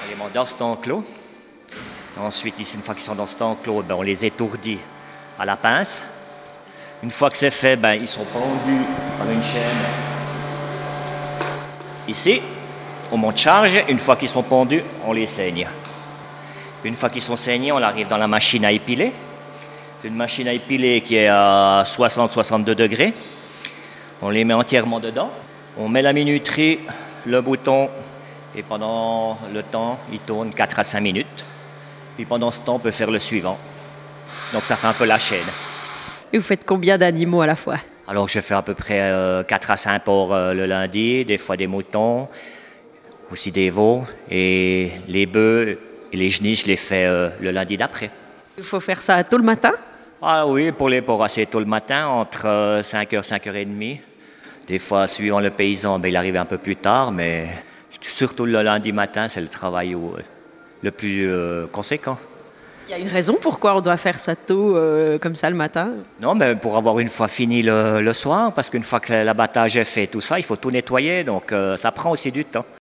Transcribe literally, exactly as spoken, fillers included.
On les met dans cet enclos. Ensuite, ici, une fois qu'ils sont dans cet enclos, ben, on les étourdit à la pince. Une fois que c'est fait, ben, ils sont pendus par une chaîne. Ici, on monte charge. Une fois qu'ils sont pendus, on les saigne. Une fois qu'ils sont saignés, on arrive dans la machine à épiler. C'est une machine à épiler qui est à soixante à soixante-deux degrés. On les met entièrement dedans. On met la minuterie, le bouton, et pendant le temps, il tourne quatre à cinq minutes. Puis pendant ce temps, on peut faire le suivant. Donc ça fait un peu la chaîne. Et vous faites combien d'animaux à la fois? Alors je fais à peu près euh, quatre à cinq porcs euh, le lundi, des fois des moutons, aussi des veaux. Et les bœufs et les genilles, je les fais euh, le lundi d'après. Il faut faire ça tôt le matin? Ah oui, pour les porcs assez tôt le matin, entre euh, cinq heures, cinq heures trente. Des fois, suivant le paysan, ben, il arrive un peu plus tard, mais surtout le lundi matin, c'est le travail où, le plus euh, conséquent. Il y a une raison pourquoi on doit faire ça tôt, euh, comme ça, le matin? Non, mais pour avoir une fois fini le, le soir, parce qu'une fois que l'abattage est fait, tout ça, il faut tout nettoyer, donc euh, ça prend aussi du temps.